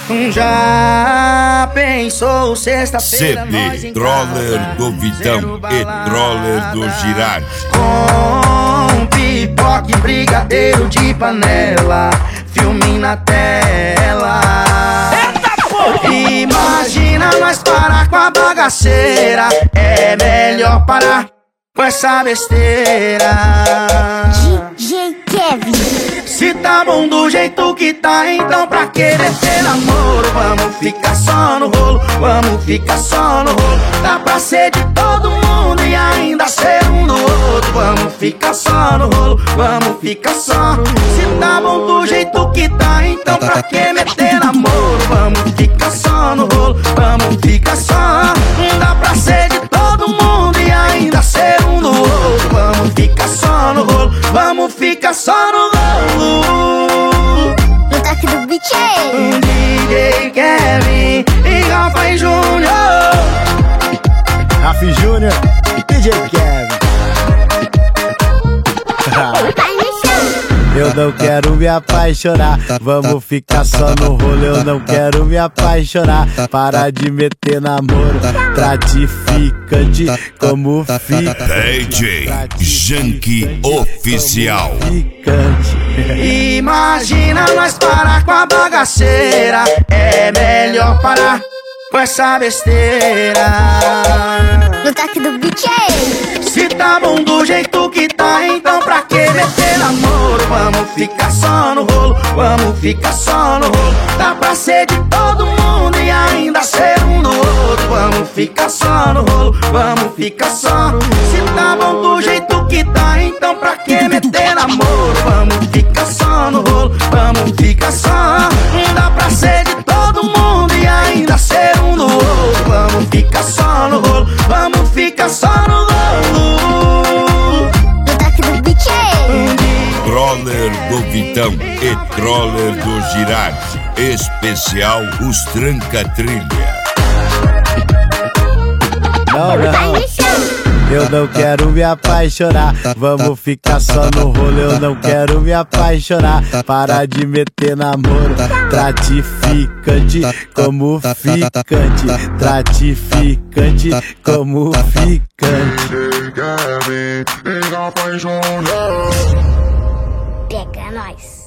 Já pensou sexta-feira nós CD em Troller casa, do Vitão zero e balada, Troller do Girardi. com pipoca e brigadeiro de panela, filme na tela. Imagina nós parar com a bagaceira, é melhor parar com essa besteira. DJ Kevin. Se tá bom do jeito que tá, então pra que meter namoro? Vamos ficar só no rolo, vamos ficar só no rolo. Dá pra ser de todo mundo e ainda ser um do outro. Vamos ficar só no rolo, vamos ficar só. Se tá bom do jeito que tá, então pra que meter namoro? Vamos ficar só no rolo, vamos ficar só. Dá pra ser de todo mundo e ainda ser um do outro. Vamos ficar só no rolo, vamos ficar só no rolo. No toque do beat. DJ Kevin e Rafa Júnior. Rafa Júnior, DJ Kevin. Vai no chão. Eu não quero me apaixonar, vamos ficar só no rolo. Eu não quero me apaixonar, para de meter namoro. Gratificante como fica. DJ Janky Oficial. Imagina nós parar com a bagaceira, é melhor parar com essa besteira. No toque do beat. Se tá bom do jeito que tá, então pra que meter namoro? Vamos ficar só no rolo, vamos ficar só no rolo. Dá pra ser de todo mundo e ainda ser um do outro. Vamos ficar só no rolo, vamos ficar só. Se tá bom do jeito que tá, então pra que meter namoro? Vamos ficar só no rolo, vamos ficar só. Dá pra ser de todo mundo e ainda ser um do outro. Vamos ficar só no rolo, vamos ficar só no rolo. No toque do beat. Troller do Vitão e Troller do Girardi. Especial Os Tranca-Trilha. Vai no chão. Eu não quero me apaixonar, vamos ficar só no rolo. Eu não quero me apaixonar, para de meter namoro. Gratificante como ficante, gratificante como ficante. Pega nós.